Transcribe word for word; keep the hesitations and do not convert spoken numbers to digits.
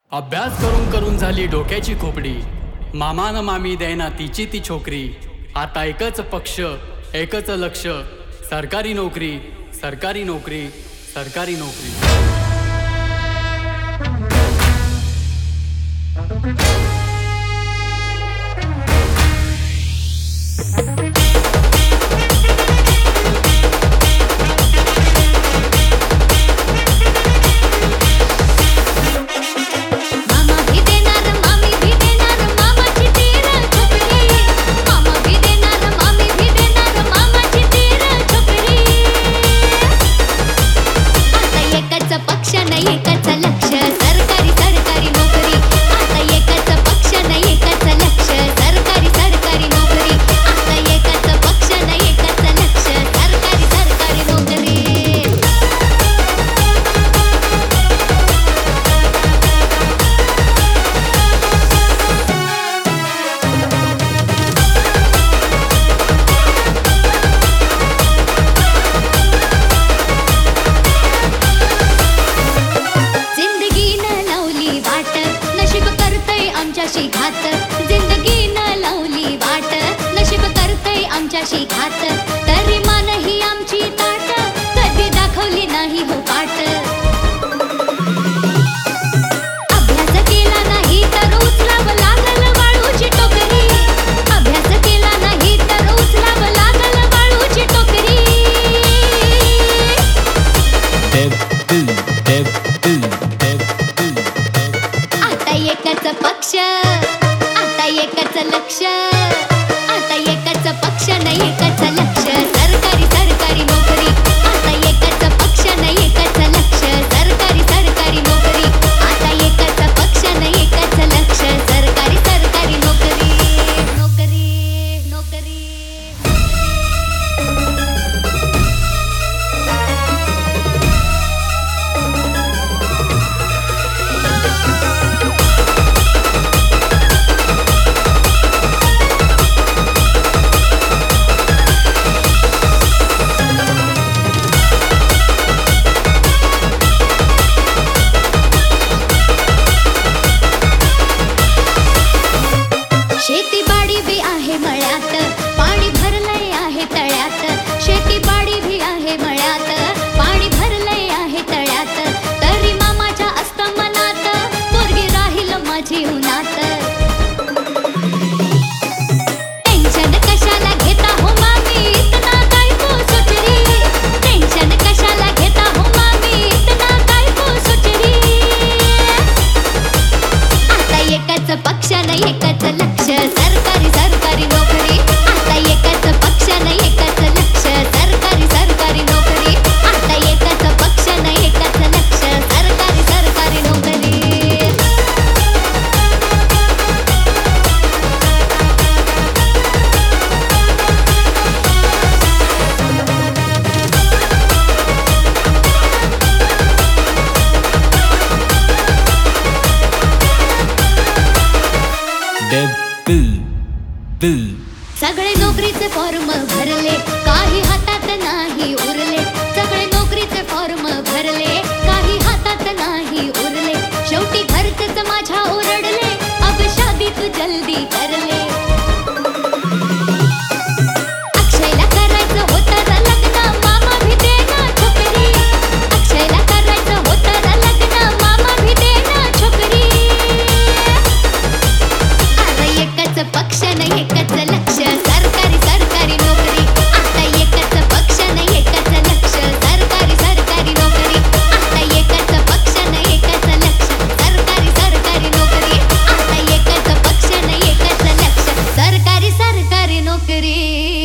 अभ्यास करून करून झाली डोक्याची खोपडी, मामान मामी देना तिची ती छोकरी. आता एकच पक्ष एकच लक्ष, सरकारी नोकरी सरकारी नोकरी सरकारी नोकरी. जिंदगीनं लावली वाट, नशीब करतय आमच्याशी घात. तरी मान ही आमची ताट, कधी दाखवली नाही हो पाट. अभ्यास केला नाही तर उचलावं लागल वाळूची टोकरी. अभ्यास केला नाही तर उचलावं लागल वाळूची टोकरी. आता एकच पक्ष, आता एकच लक्ष, आता एकच पक्ष नाही एकच लक्ष, सरकारी सरकारी नोकरी. आता एकच पक्ष नाही एकच लक्ष, सरकारी सरकारी नोकरी. आता एकच पक्ष नाही एकच लक्ष, सरकारी सरकारी नोकरी नोकरी नोकरी. शेतीबाडी भी आहे मळ्यात, पाणी भरलंय आहे तळ्यात. शेतीबाडी भी आहे मळ्यात, पाणी भरलंय आहे तळ्यात. तरी मामाच्या असत मनात, पोरगी राहील माझी उन्हात. टेन्शन कशाला घेता हो मामी, इतना काय को सुचरी. टेन्शन कशाला घेता हो मामी, इतना काय को सुचरी. आता एकच पक्ष नाही एकच लक्ष, सरकारी सरकारी नोकरी. आता एकच पक्ष नाही एकच लक्ष, सरकारी सरकारी नोकरी. आता एकच पक्ष नाही एकच लक्ष, सरकारी सरकारी नोकरी. सगळे नोकरीचे फॉर्म भरले, काही हातात नाही उरले. सगळे नोकरीचे फॉर्म भरले, काही हातात नाही उरले. शेवटी घरचेच माझ्या ओरडले, अब शादी तू जल्दी करले. अक्षयला करायचं होतं र लग्न, मामा भी देना छोकरी. अक्षयला करायचं होतं र लग्न, मामा भी देना छोकरी. अरे एकच पक्ष नाही एकच लक्ष, सरकारी सरकारी नोकरी. आता एकच पक्ष नाही एकच लक्ष, सरकारी सरकारी नोकरी. आता एकच पक्ष नाही एकच लक्ष, सरकारी सरकारी नोकरी. आता एकच पक्ष नाही एकच लक्ष, सरकारी सरकारी नोकरी.